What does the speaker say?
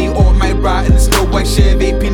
me on my right in the slow white Chevy.